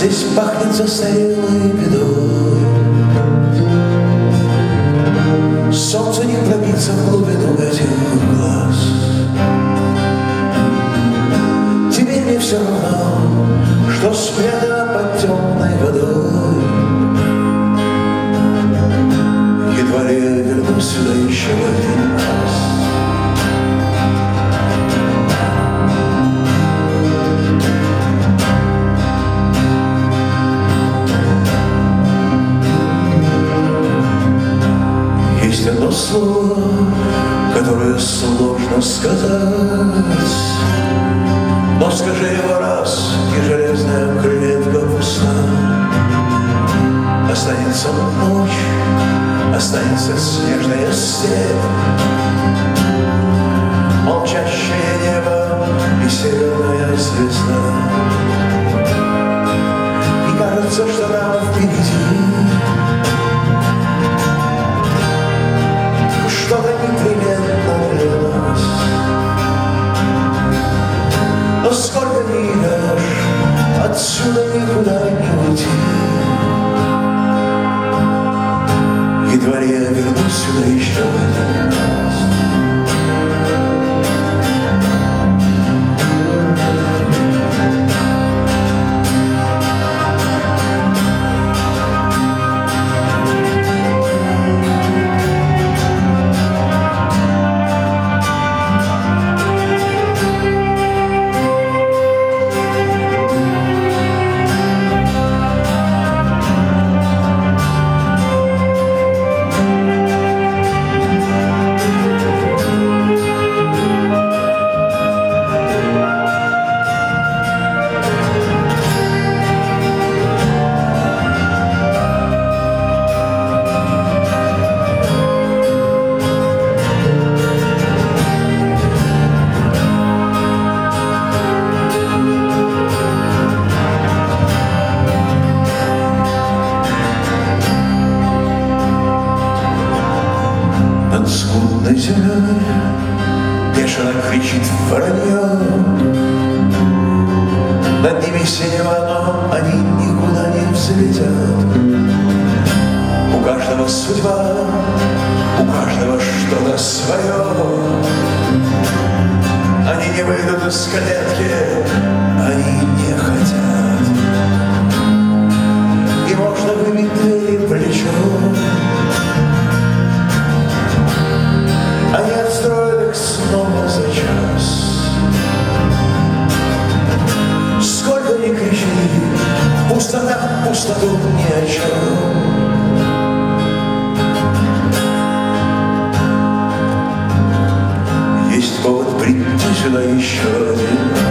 Здесь пахнет застарелой бедой. Солнце не пробиться в глубину этих глаз. Теперь мне все равно, что спрятано под темной водой. Едва ли я вернусь сюда еще один раз. Есть одно слово, которое сложно сказать, но скажи его раз, и железная клетка пуста. Останется ночь, останется снежная степь, молчащее небо и северная звезда. И кажется, что там впереди что-то непременно для нас. Но сколько ни идешь, отсюда никуда не уйти. Едва ли я вернусь сюда еще один раз. Над скудной землей бешено кричит воронье. Над ними синева, но они никуда не взлетят. У каждого судьба, у каждого что-то свое. Они не выйдут из клетки, они не хотят. И можно выбить двери плечом. Они отстроят их снова за час. Сколько ни кричи, пустота в пустоту ни о чем. Есть повод прийти сюда еще один раз.